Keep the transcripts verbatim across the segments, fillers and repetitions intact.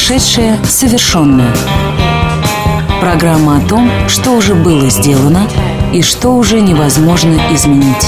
Прошедшее совершенно. Программа о том, что уже было сделано и что уже невозможно изменить.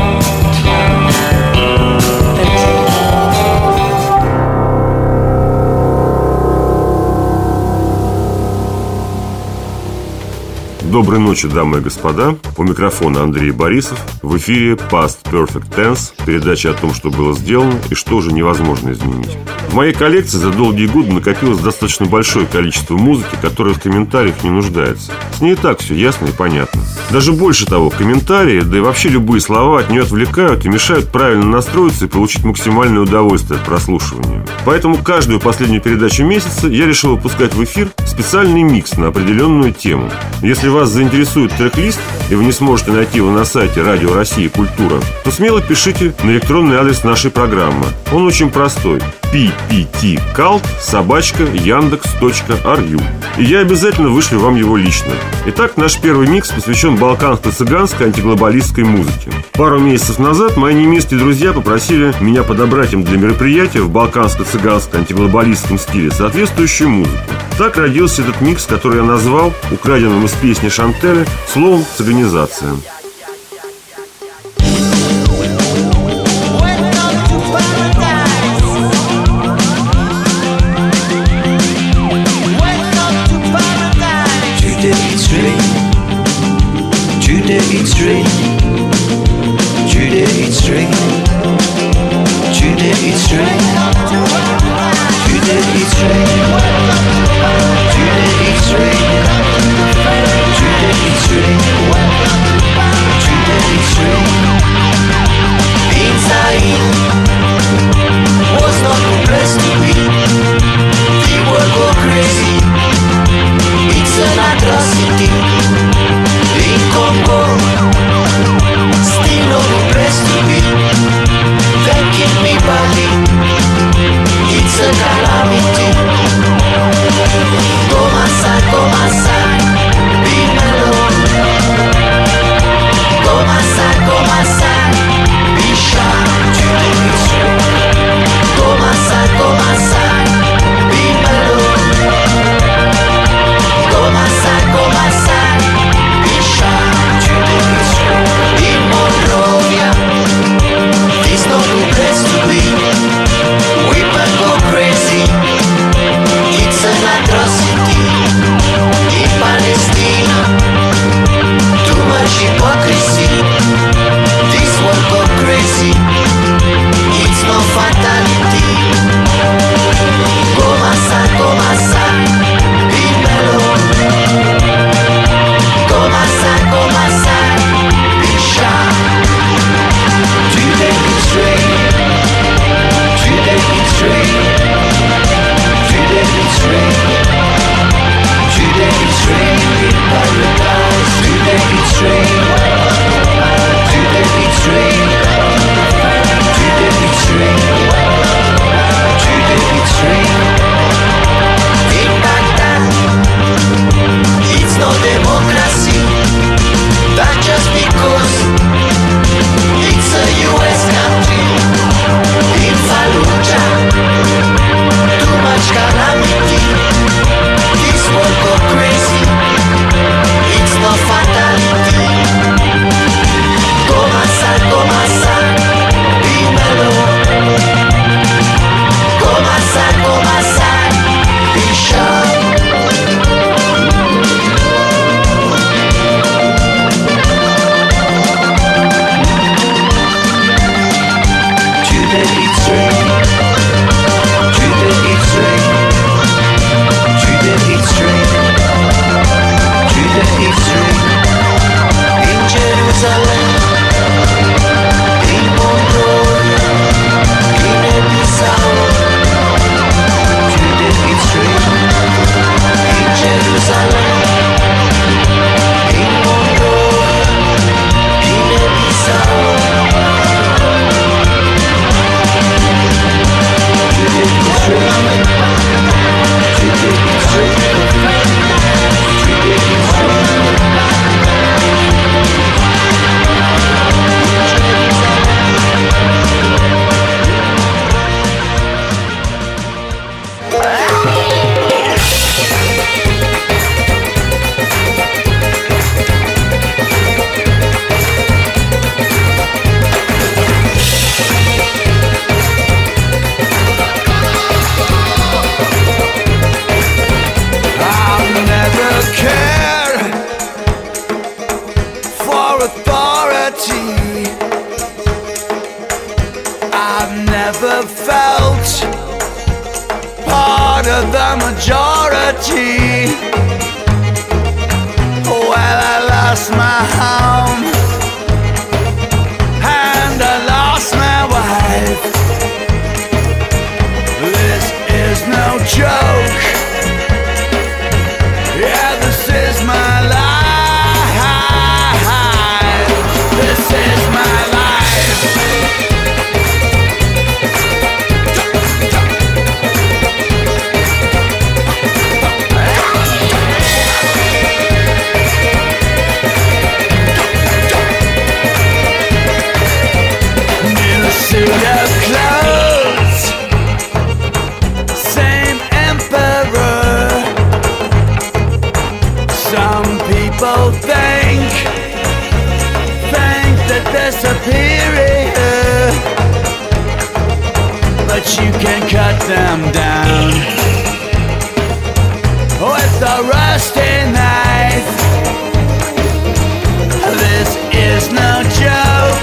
Доброй ночи, дамы и господа. У микрофона Андрей Борисов. В эфире Past Perfect Tense, передача о том, что было сделано и что уже невозможно изменить. В моей коллекции за долгие годы накопилось достаточно большое количество музыки, которая в комментариях не нуждается. С ней и так все ясно и понятно. Даже больше того, комментарии, да и вообще любые слова от нее отвлекают и мешают правильно настроиться и получить максимальное удовольствие от прослушивания. Поэтому каждую последнюю передачу месяца я решил выпускать в эфир специальный микс на определенную тему. Если вас заинтересует трек-лист, и вы не сможете найти его на сайте Радио России Культура, то смело пишите на электронный адрес нашей программы. Он очень простой: пи пи ти калт собака яндекс точка ру. И я обязательно вышлю вам его лично. Итак, наш первый микс посвящен балканско-цыганской антиглобалистской музыке. Пару месяцев назад мои немецкие друзья попросили меня подобрать им для мероприятия в балканско-цыганской антиглобалистском стиле соответствующую музыку. Так родился этот микс, который я назвал, украденным из песни Шантеля, словом «цыганизация». It's a calamity. people think, think that they're superior, but you can cut them down with a rusty knife. This is no joke.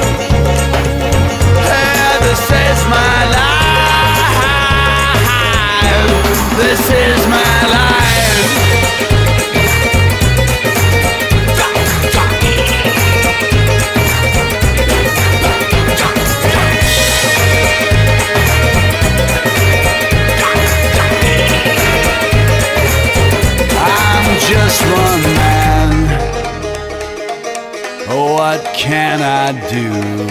Hey, this is my life. This is my life. I'm just one man. What can I do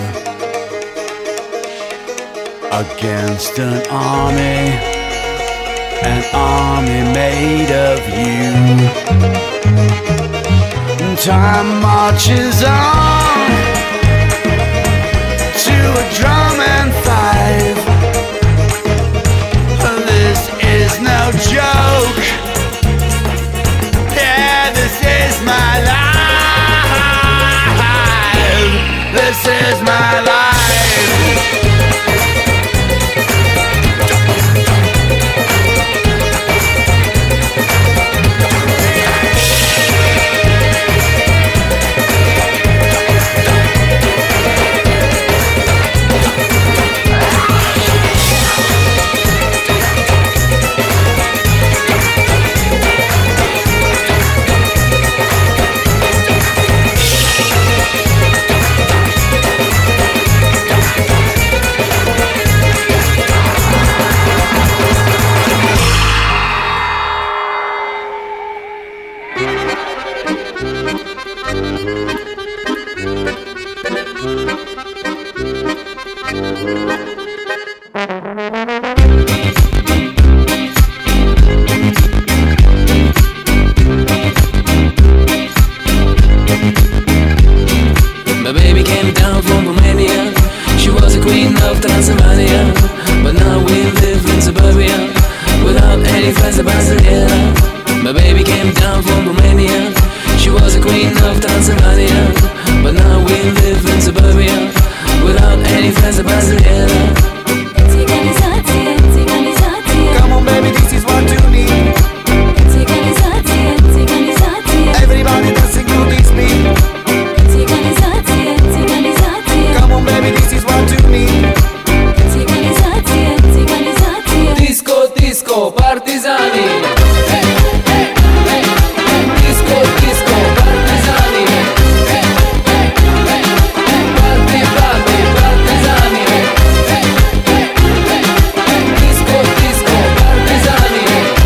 against an army, an army made of you? Time marches on to a drum and fife. This is no joke. Yeah, this is my life. This is my life. My baby came down from Romania. She was a queen of Transylvania, but now we live in suburbia without any friends of Barcelona. My baby came down from Romania. She was a queen of Transylvania, but now we live in suburbia without any friends of Barcelona. Циганизация, циганизация. Come on baby, this is what you need. Циганизация, циганизация. Everybody dancing to this beat. Циганизация, циганизация. Come on baby, this is what you need. Циганизация, циганизация. Disco, disco, partizani. Disco, disco, partizani. Party, party, partizani. Disco, disco, partizani.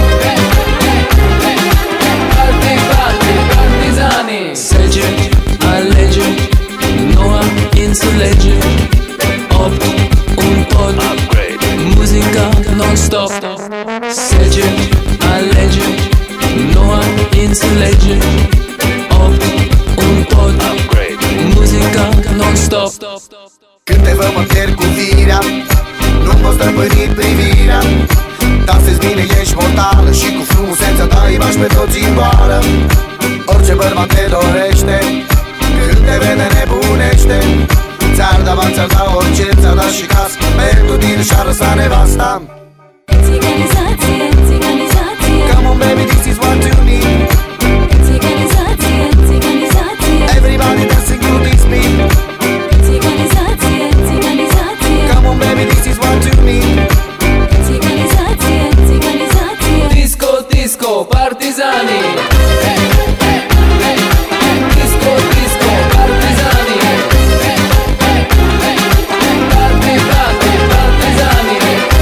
Party, party, partizani. Sece, alege, noua înțelege. Opt, un pod, muzica non-stop. Sece, alege, noua înțelege. Opt, un pod, muzica non-stop. Când te văd mă pierd cu firea, nu-mi poți stăpâni privirea. Dansezi bine, ești mortală și cu frumusețea ta îi bași pe toți în boală. Orice bărbat te dorește, când te vede nebunește. Ți-ar da bani, ți-ar da orice, ți-ar da și casă, pentru tine și-ar lăsa nevasta. Циганизация, циганизация. Come on baby, this is what you need. Циганизация, циганизация. Everybody dancing to this beat. Циганизация, циганизация. Come on baby, this is what you need. Циганизация, циганизация. Disco, disco, partizani. Disco, disco, partizani. Party, party, partizani.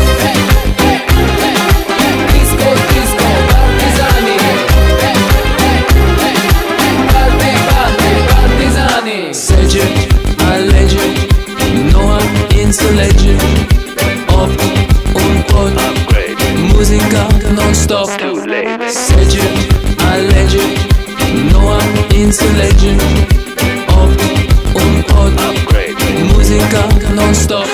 Disco, disco, partizani. Party, party, partizani. Sece, alege, noua înțelege. Opt, un pod, muzica non-stop. Sece, alege, noua înțelege. Opt, un pod, muzica non-stop.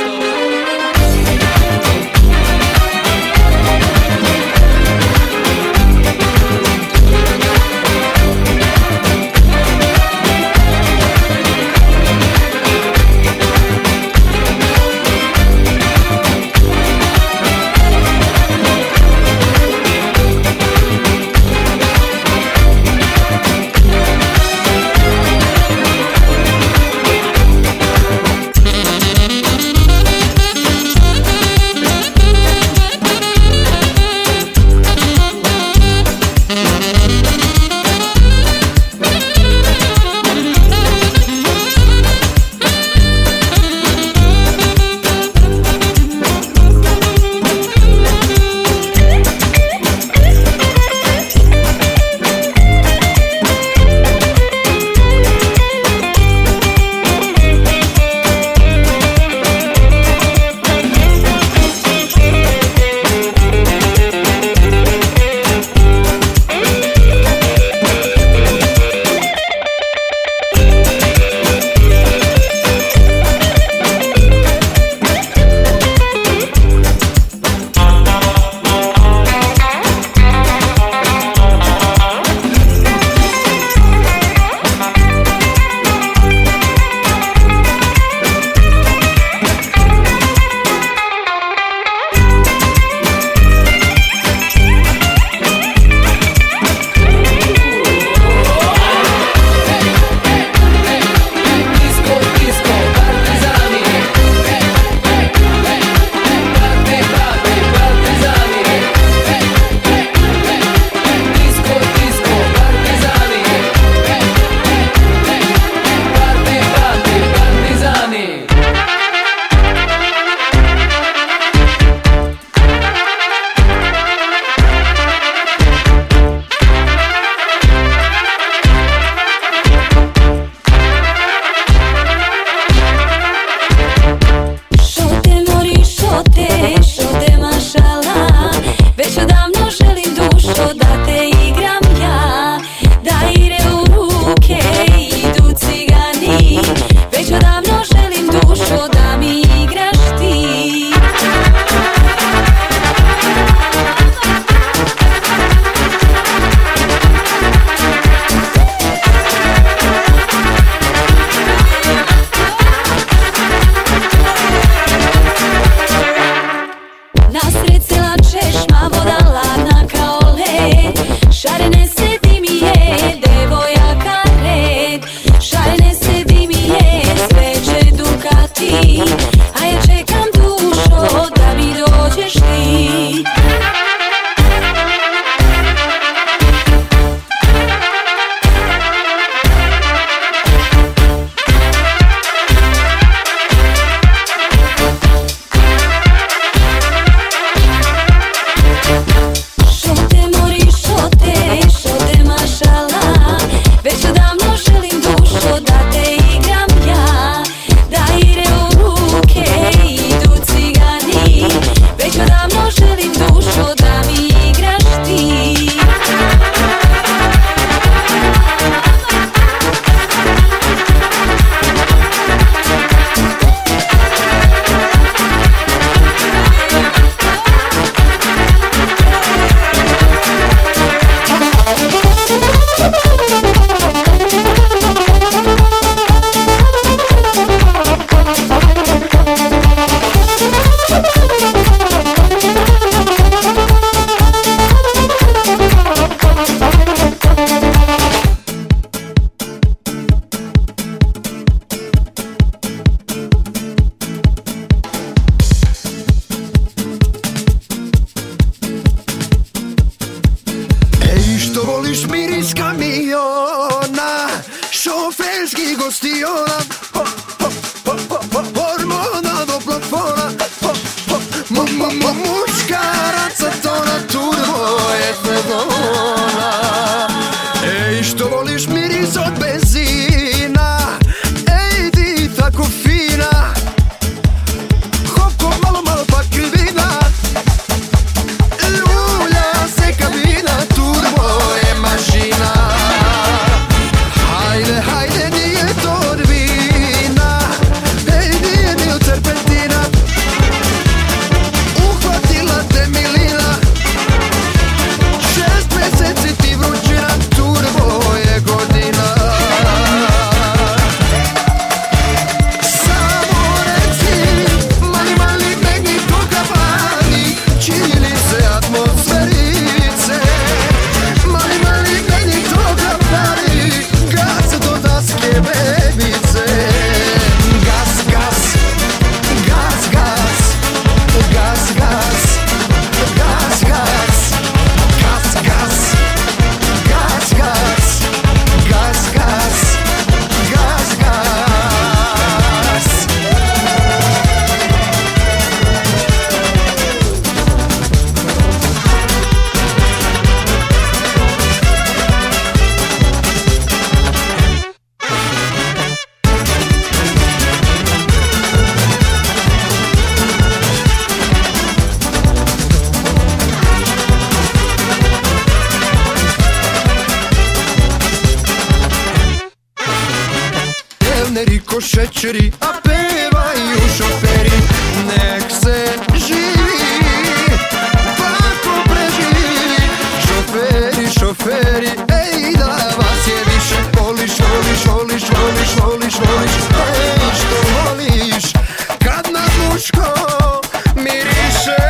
ko šećeri, a pevaju šoferi. Nek se živi, pa ko preživi. Šoferi, šoferi, ej da vas je više. Voliš, voliš, voliš, voliš, voliš, voliš, ej što voliš kad na muško miriše.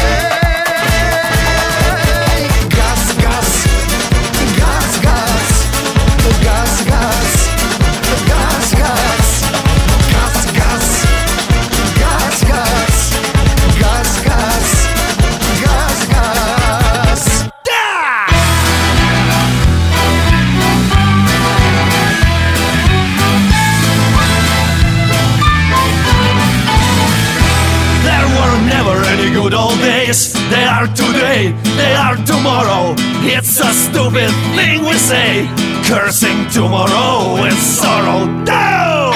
Gas, gas, gas, gas, gas, gas, gas, gas, gas, gas, gas, gas, gas, gas, gas, gas. There were never any good old days. They are today, they are tomorrow. It's a stupid thing we say, cursing tomorrow with sorrow. No!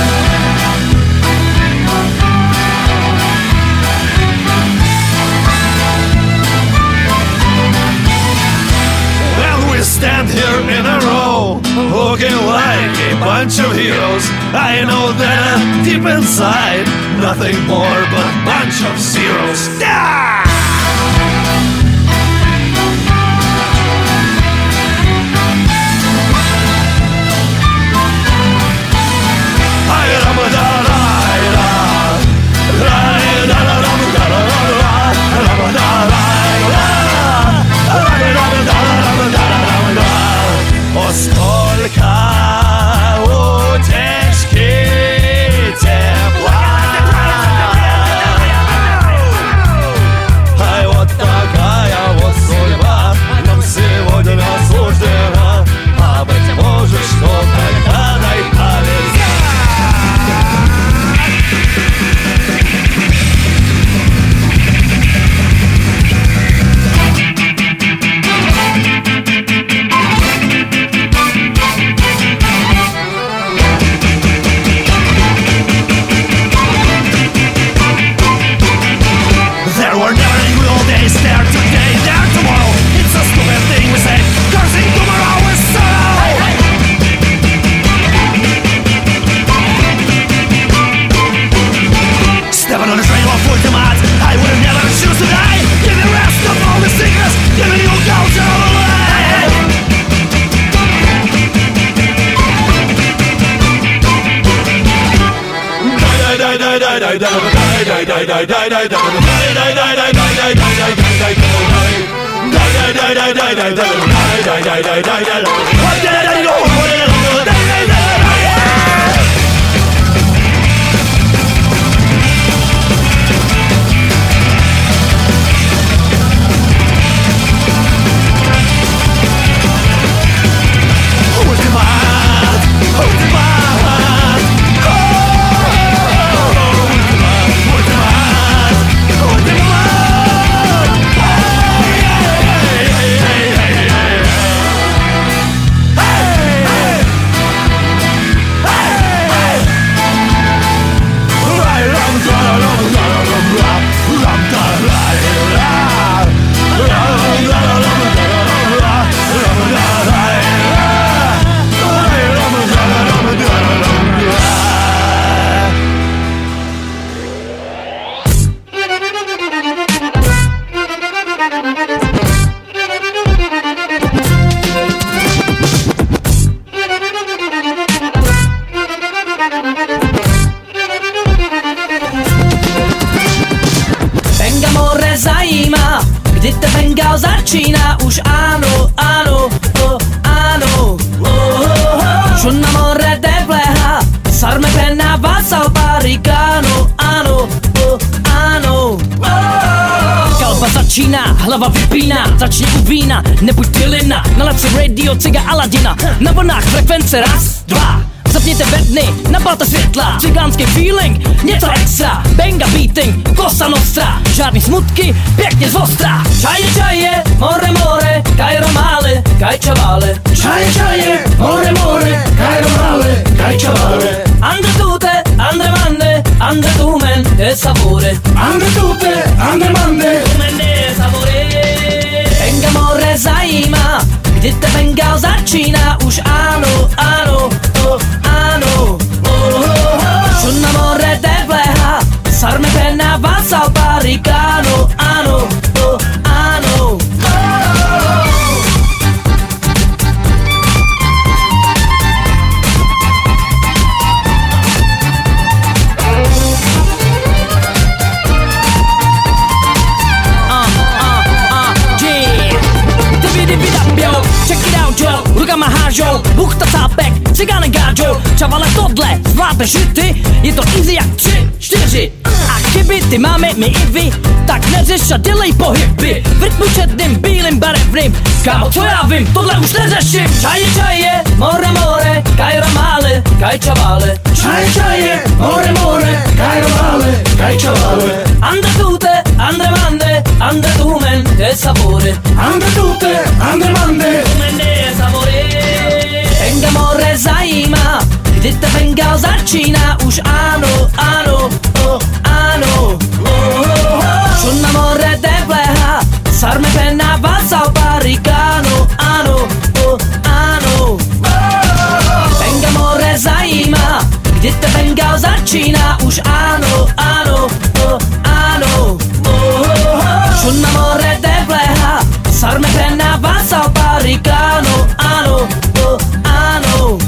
When we stand here in a row, looking like a bunch of heroes, I know that deep inside, nothing more but a bunch of zeros. Ah! O stolka ucieczki ciepła. Ай, вот такая вот судьба нам сегодня суждена. А быть может, что когда-то и повезет. There were never any good old days. There today, there tomorrow. It's a stupid thing we say, cursing tomorrow with sorrow. Stepping on the train of ultimate, I would never choose to die. Give the rest of all the secrets, give me your culture all the way. Die, die, die, die, die, die, die, die, die, die, die, die, die, Kdy te Bengal začíná, už ano, ano, oh, ano, oh, oh, oh. Šel na more debleha, sarme pena vasal parikano, ano, oh, ano, oh. Kalba začíná, hlava vypíná, začni u vína, nebuď pilina, nalad si radio, ciga Aladina, na vlnách frekvence raz, dva. Zapněte bedny, nabalte světla, cigánský feeling, něco extra, benga beating, kosa nostra, žádný smutky, pěkně zostra. Čaje, čaje, more, more, Kairo male, kaj čavale. Čaje, čaje, more, more, Kairo male, kaj čavale. Andre tute, andre mande, andre tumen, de savore. Andre tute, andre mande, tumen de savore. Benga more zajímá, kdy te Bengal začíná, už ano, ano, oh, ano, oh, oh. un amore depleja, sarme pena vas al barricano, ano, oh, ano. Check it out, Joe, rukama hážou, buchta cápek, cigány gážou. Čavale tohle zvládne žity, je to easy jak tři, čtyři. A kdyby ty máme my i vy, tak neřeš a dělej pohyby v rytmu černým, bílým, barevným. Kámo, co já vím, tohle už neřeším. Čaje, čaje, more, more, kaj ramále, kaj čavale. Čaje, čaje, more, more, kaj ramále, kaj čavale. Andre tute, andre mande, andre tumen, de sapore. Andre tute, andre mande, tumen de sapore. Venga more zajímá, kdy ta Bengal začíná. Už ano, ano, oh, ano, oh, oh, oh. Čun amore depleja, sarme pena vas al barricano, ano, oh, ano, oh, oh. Venga more zajímá, kdy ta Bengal začíná. Už ano, ano, oh, ano, oh, oh, oh. Čun amore depleja, sarme pena vas al barricano, ano, oh, ano, oh, oh.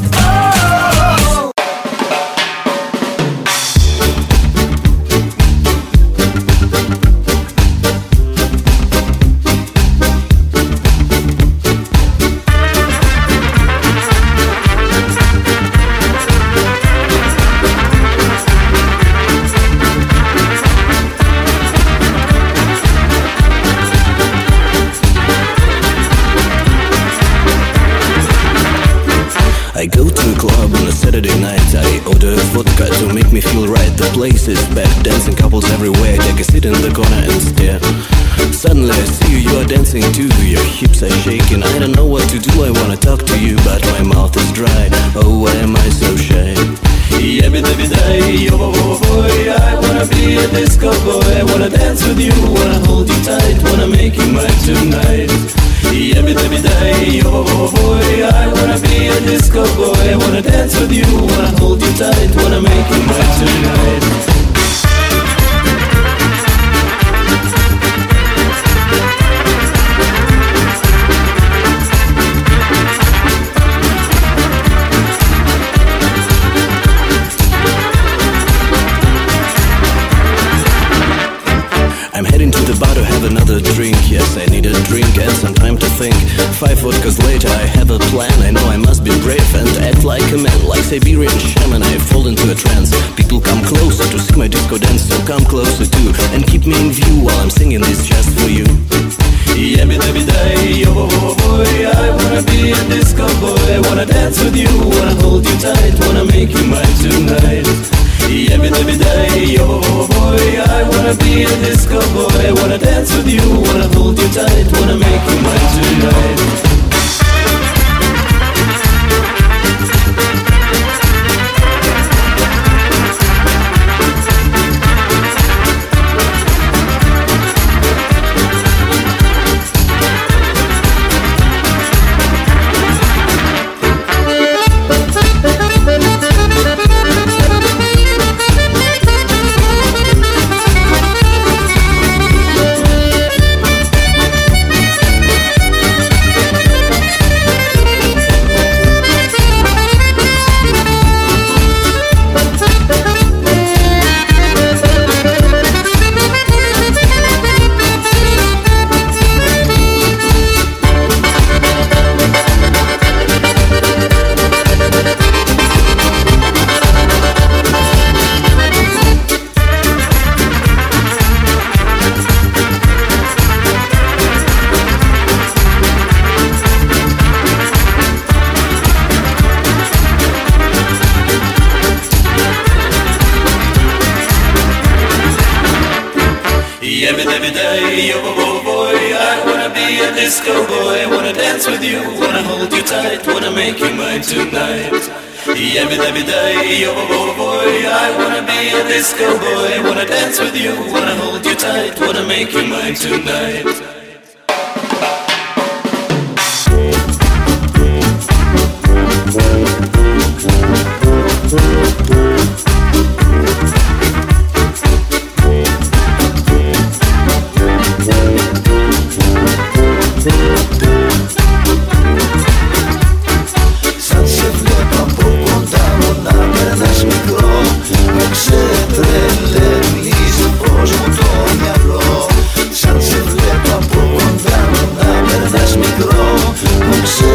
I go to a club on a Saturday night. I order vodka to make me feel right. The place is packed, dancing couples everywhere. Take a seat in the corner and stare. Suddenly I see you, you are dancing too. Your hips are shaking, I don't know what to do. I wanna talk to you, but my mouth is dry. Oh, why am I so shy? Yabba-dabba-day, yo-bo-bo-boy, I wanna be a disco boy. I wanna dance with you, wanna hold you tight, wanna make you mine tonight. Yabba-dabba-day, yo-bo-bo-boy, I wanna be a disco boy. I wanna dance with you, wanna hold you tight, wanna make you mine tonight. I'm heading to the bar to have another drink. Yes, I need a drink and some time to think. Five vodkas later, I have a plan. I know I must be brave and act like a man. Like Siberian shaman, I fall into a trance. People come closer to see my disco dance, so come closer too and keep me in view while I'm singing this just for you. Yabba-dabba-day, yo-bo-bo-boy, I wanna be a disco boy. I wanna dance with you, wanna hold you tight, wanna make you mine tonight. Yabba-dabba-day, yo-bo-boy, I wanna be a disco boy. I wanna dance with you, wanna hold you tight, wanna make you mine tonight. Yabba-dabba-day, yo-bo-bo-boy, I wanna be a disco boy. I wanna dance with you, wanna hold you tight, wanna make you mine tonight. Yabba-dabba-day, yo-bo-bo-boy, I wanna be a disco boy. I wanna dance with you, wanna hold you tight, wanna make you mine tonight.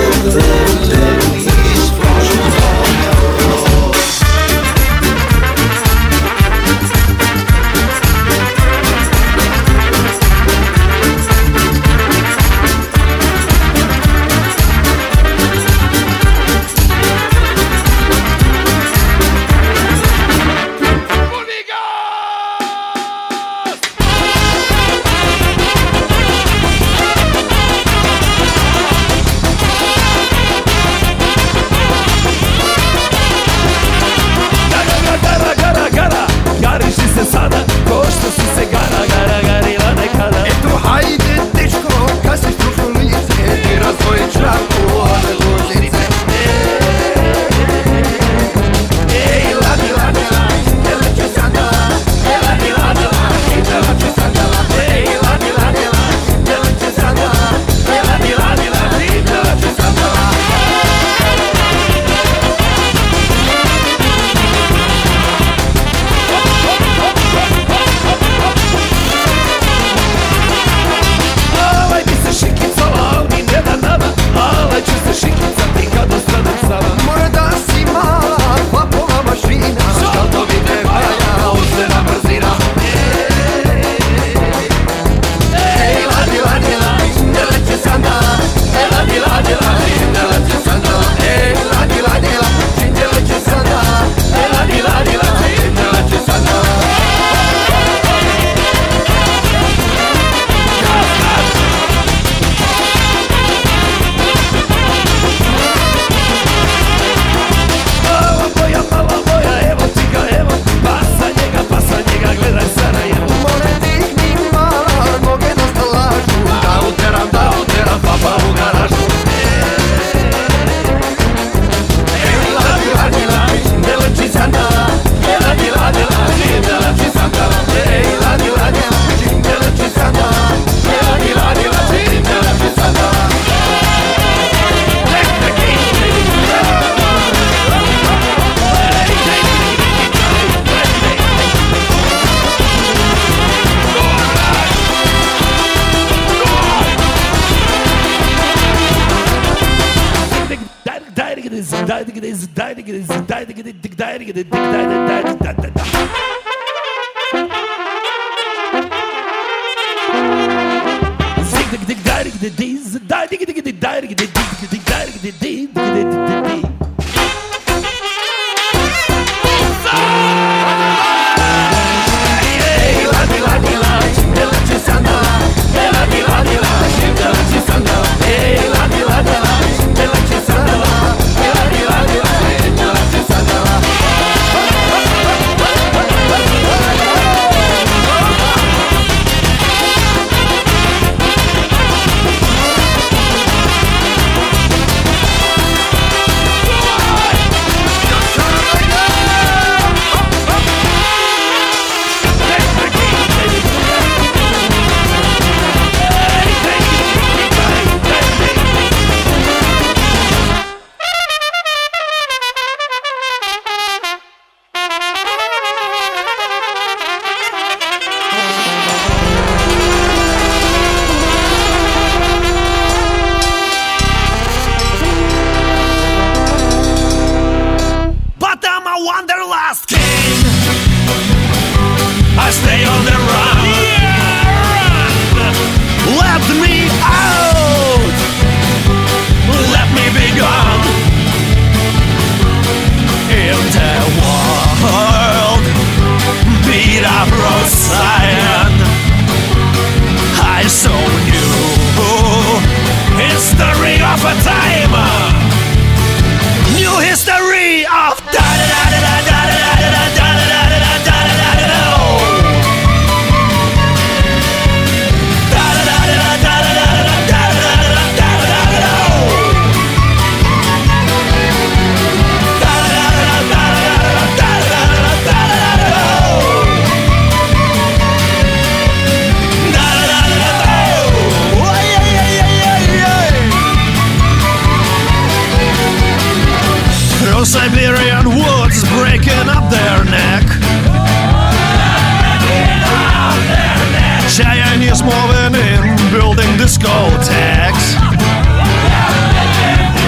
Moving in, building discotheques.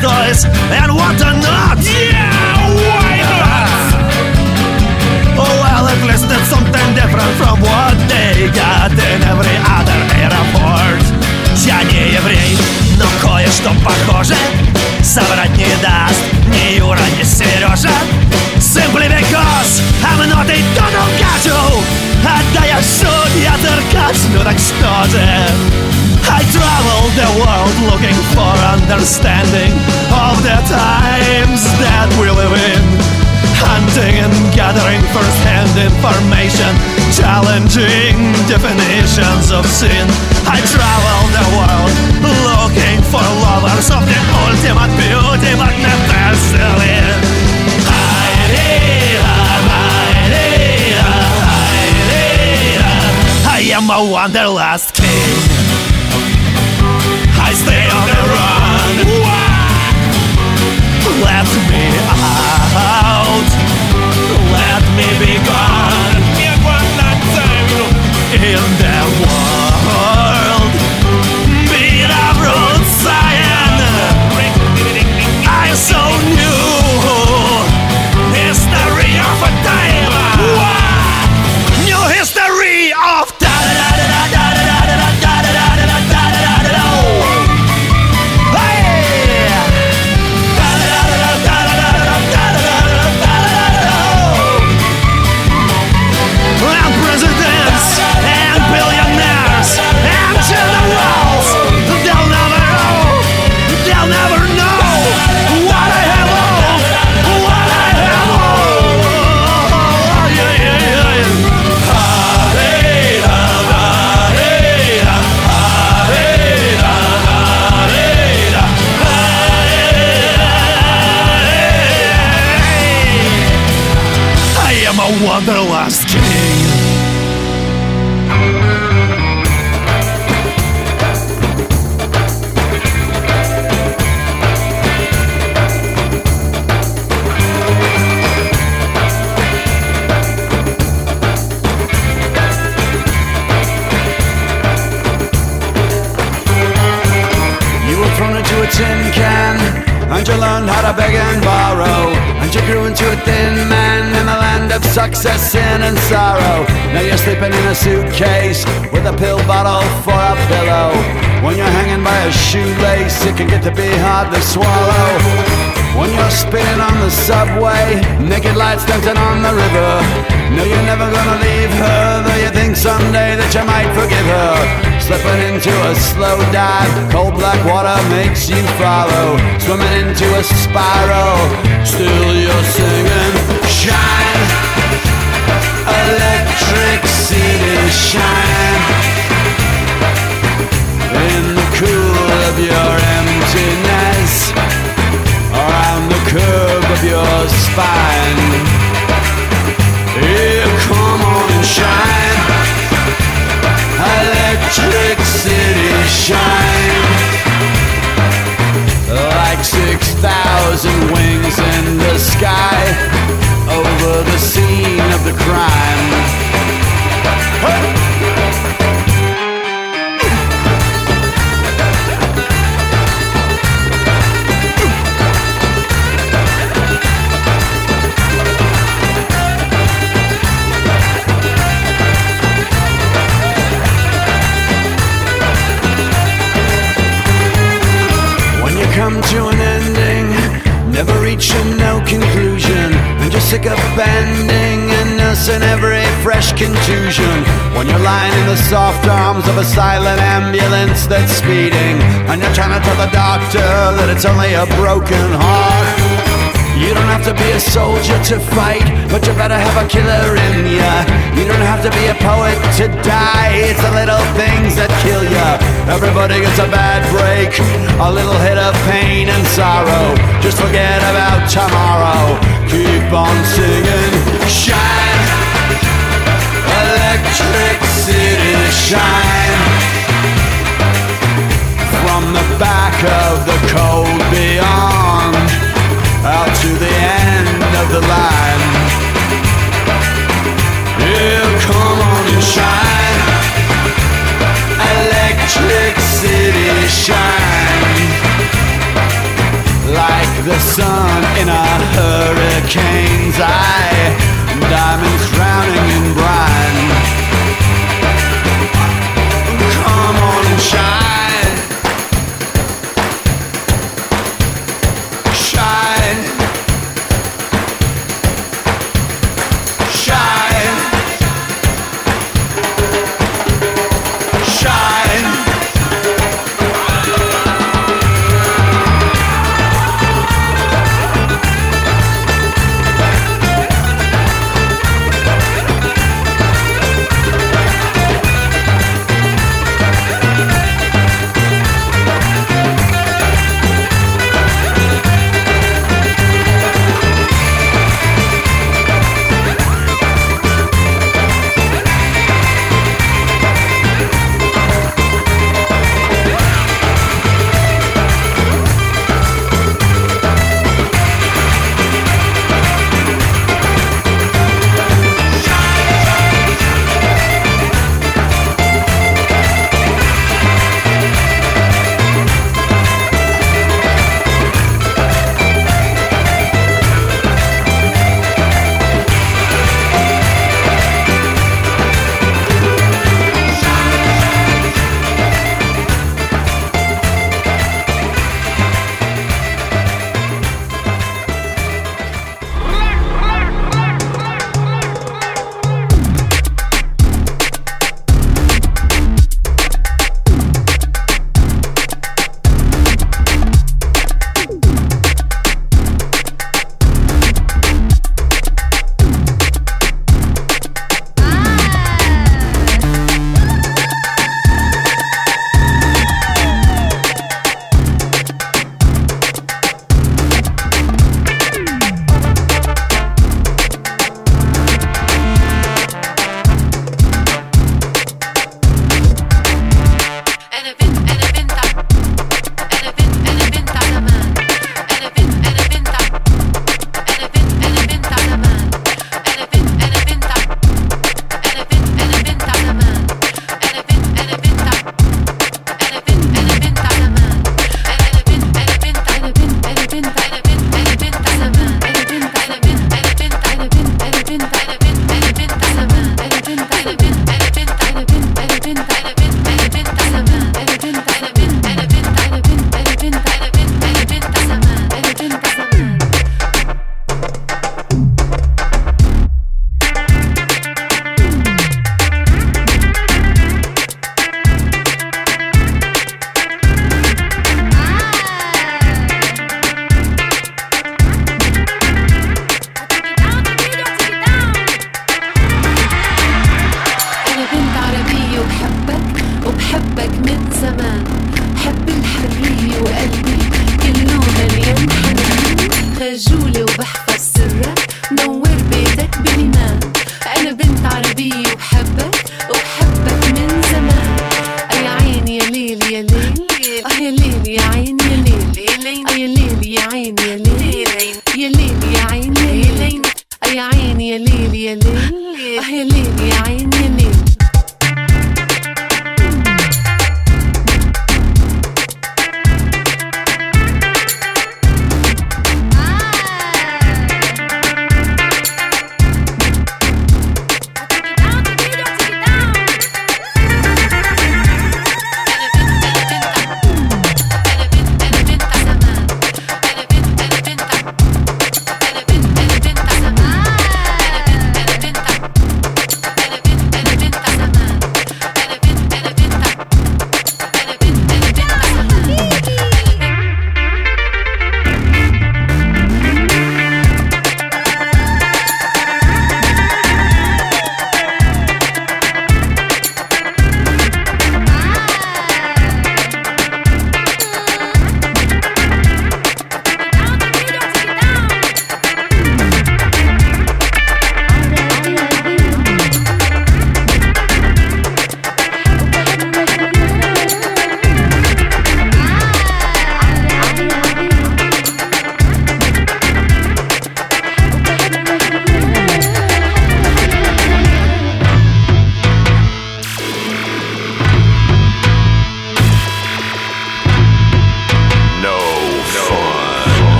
toys and what not. Yeah, why not? Oh well, at least it's something different from what they got in every other airport. Я не еврей, но кое-что похоже соврать не даст ни Юра, ни Сережа. Simply because I'm not a total casual. А да я шут, я циркач, ну так что же? I travel the world looking for understanding of the times that we live in, hunting and gathering first-hand information, challenging definitions of sin. I travel the world looking for lovers of the ultimate beauty, but never silly. I am a wanderlust king. I stay on the run. Let me out. Let me be gone. In the world, beat of road Zion. I so new history of a time. New history of time. Wanderlust king. You were thrown into a tin can, and you learned how to beg and borrow, and you grew into a thin man in the land of success, sin and sorrow. Now you're sleeping in a suitcase with a pill bottle for a pillow. When you're hanging by a shoelace, it can get to be hard to swallow. When you're spinning on the subway, naked lights dancing on the river. No, you're never gonna leave her, though you think someday that you might forgive her. Slipping into a slow dive, cold black water makes you follow. Swimming into a spiral, still you're singing. Shine, electric city, shine. In the cool of your emptiness, around the curve of your spine. Here, come on and shine. Electric city, shine. Like six thousand wings in the sky, over the scene of the crime. Hey! Come to an ending, never reaching no conclusion, and you're sick of bending and nursing every fresh contusion. When you're lying in the soft arms of a silent ambulance that's speeding, and you're trying to tell the doctor that it's only a broken heart. You don't have to be a soldier to fight, but you better have a killer in ya. You don't have to be a poet to die, it's the little things that kill ya. Everybody gets a bad break, a little hit of pain and sorrow. Just forget about tomorrow, keep on singing. Shine, electric city, shine. From the back of the cold beyond, out to the end of the line. Yeah, come on and shine. Electric city, shine. sun in a hurricane's eye, diamonds drowning in brine. Come on and shine, shine, shine, shine.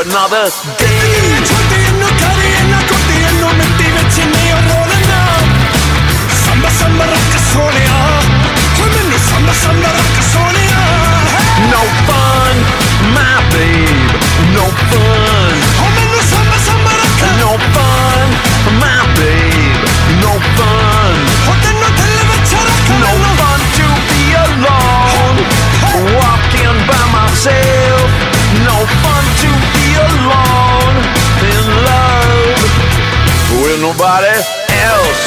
another day. Samba samba raccasonia, come no samba samba raccasonia. No fun, my babe, no fun. Come no samba samba racca. No fun, my babe, no fun. Hotel hotel vecchia No fun to be alone, walking by myself. No fun to be alone in love with nobody else.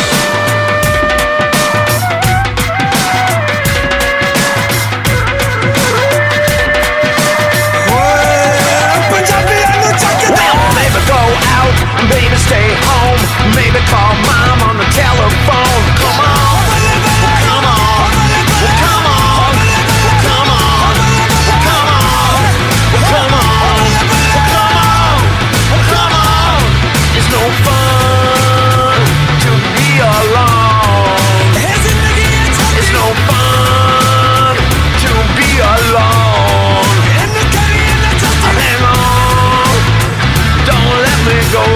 Baby, stay home. Maybe call mom on the telephone. Come on, come on, come on, come on, come on, come on, come on, come on. It's no fun to be alone. It's no fun to be alone. Hang on, don't let me go.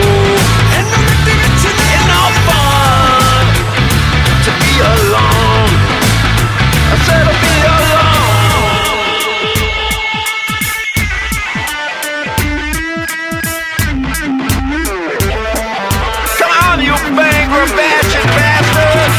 Alone. I said I'll be alone. Come on, you banger bashing bastards.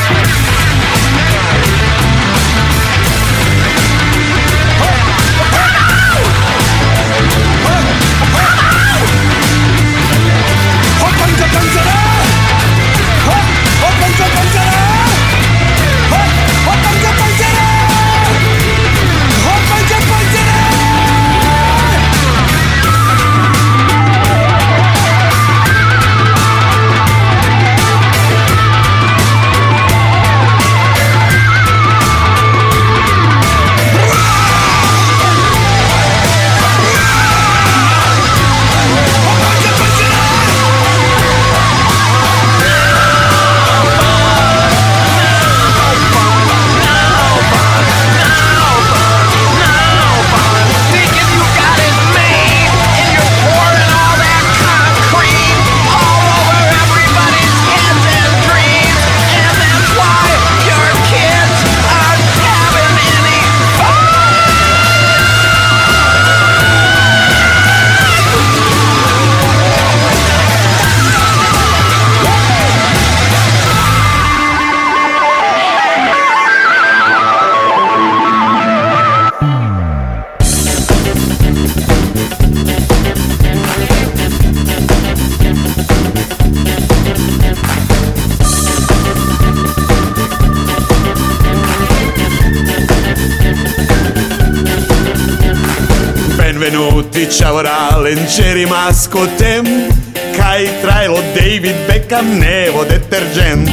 Benvenuti, ciao Ralen, c'è rimasto tem, Kai trajlo David Beckham, nevo detergent.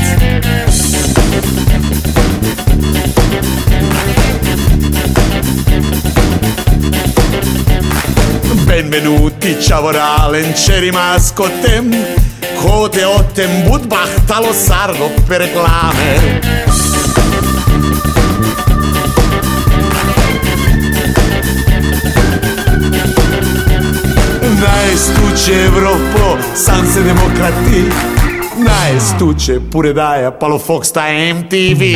Benvenuti, ciao Ralen, c'è rimasto tem, Kote otem budbach talo sargo per reclame. Najstuče Evropo, sam se demokrati. Najstuče pure daja Palo Fox ta M T V.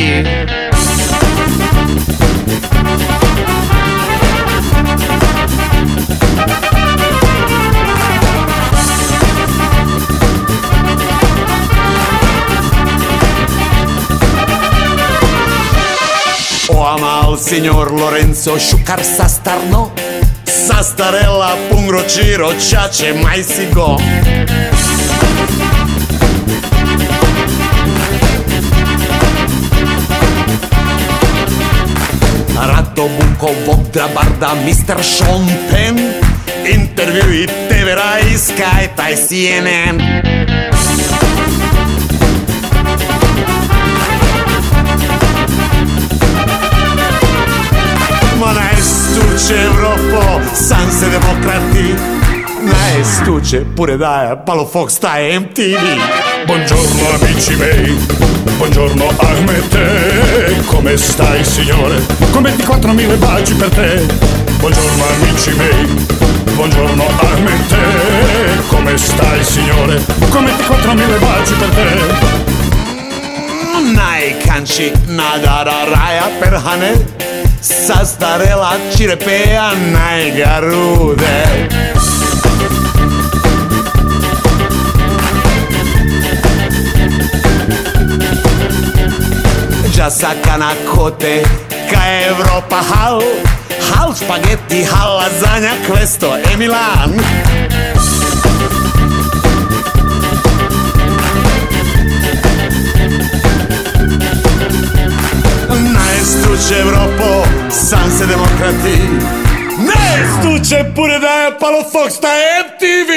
O amal signor Lorenzo Šukar sastarno, Sastarella, pungro, ciro, ciace, mai si go. Rado, Buko, Vodra, Barda, mister Sean Penn, intervju i T V Rai, Sky, taj C N N. Ma najstuče Evropo, sam se demokrati. Najstuče pure daja Palo Fox ta M T V. Buongiorno amici miei, buongiorno Ahmete, come stai signore? Con ventiquattromila baci per te. Buongiorno amici miei, buongiorno Ahmete, amici nadara raja perhane sastarela čirepea najgarude. Già sacana cote ca Europa hal hal spaghetti hal lasagna questo è Milan. Stuče Evropo, sam se demokrati. Ne stuče pure da je palo Fox na M T V.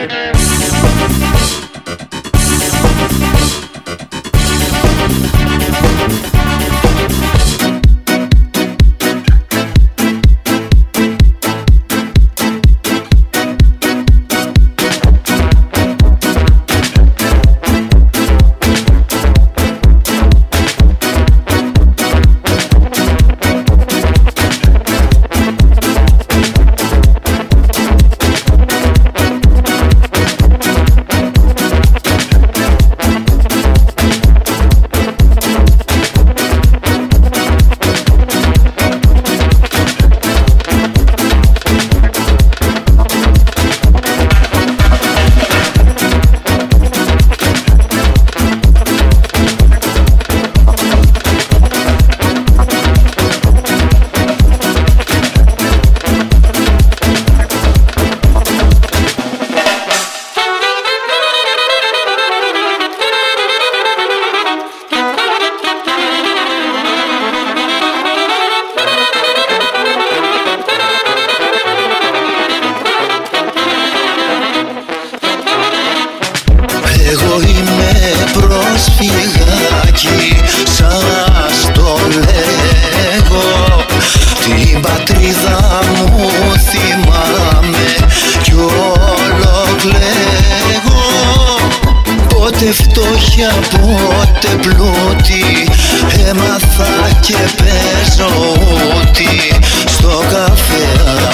Προσφυγάκι σας το λέγω. Την πατρίδα μου θυμάμαι κι όλο κλαίγω. Πότε φτώχεια, πότε πλούτη, έμαθα και παίζω ούτι στο καφέ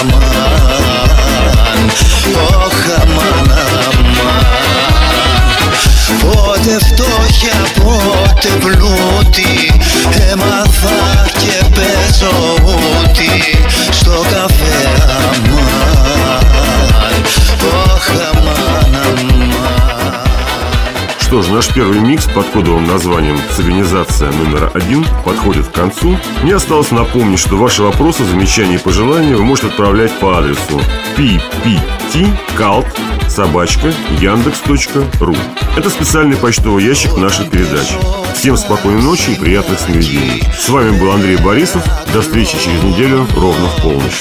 αμάν, όχ αμάν αμάν. Πότε φτώχεια, πότε πλούτη, έμαθα και παίζω ούτι στο καφέ αμάν, όχ αμάν αμάν. Что ж, наш первый микс под кодовым названием «Цивилизация номер один» подходит к концу. Мне осталось напомнить, что ваши вопросы, замечания и пожелания вы можете отправлять по адресу пи пи ти калт собака яндекс точка ру. Это специальный почтовый ящик нашей передачи. Всем спокойной ночи и приятных сновидений. С вами был Андрей Борисов. До встречи через неделю ровно в полночь.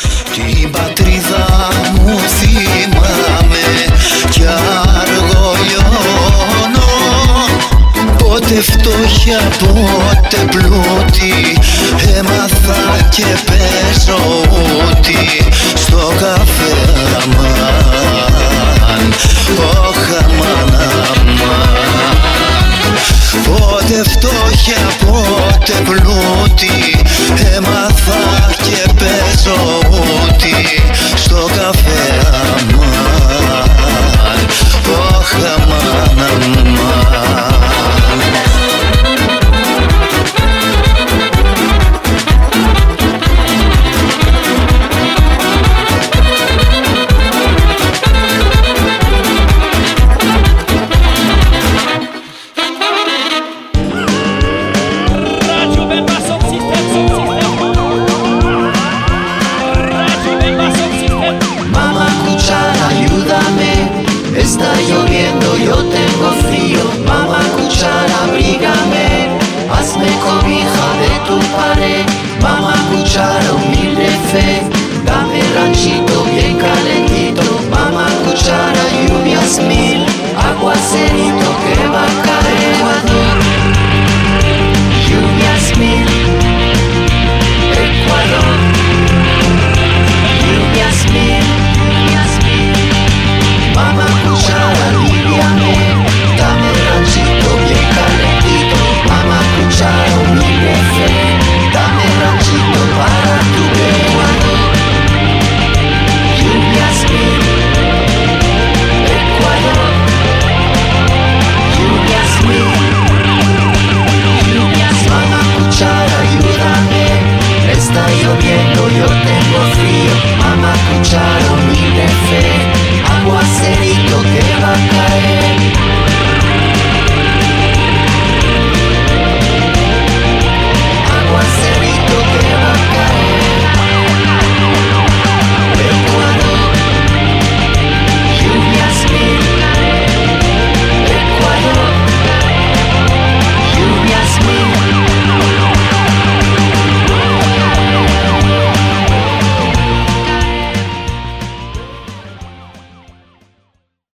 Πότε φτώχεια, πότε πλούτη, έμαθα και παίζω ούτι στο καφέ αμάν.